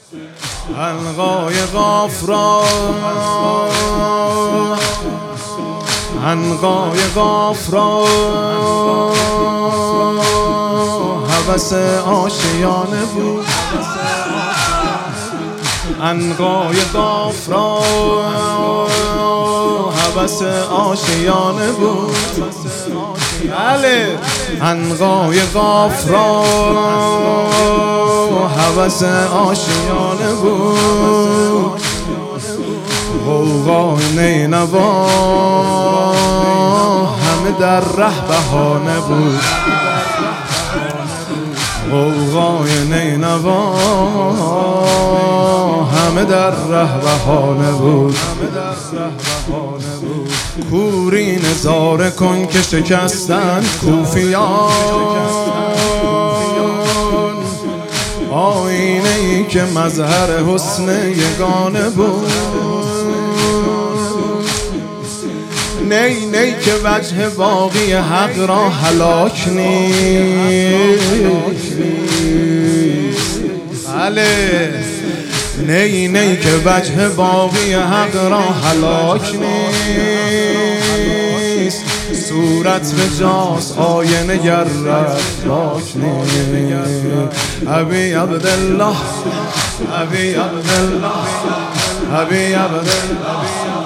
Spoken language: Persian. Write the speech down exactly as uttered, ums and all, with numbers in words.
عنقای قاف را عنقای قاف را هوس آشیانه بود. عنقای قاف را هوس آشیانه بود. بله عنقای قاف را هوس آشیانه بود. غوغای نینوا همه در ره بهانه بود. غوغای نینوا همه در ره بهانه بود. کوری نظاره کن که شکستند کوفیان، آینه ای که مظهر حسن یگانه بود. نی نی که وجه باقی حق را هلاک نیست. بله نی نی که وجه باقی حق را هلاک نیست. صورت به جاست آینه گر رفتاک نیست. ابی عبدالله ابی عبدالله ابی عبدالله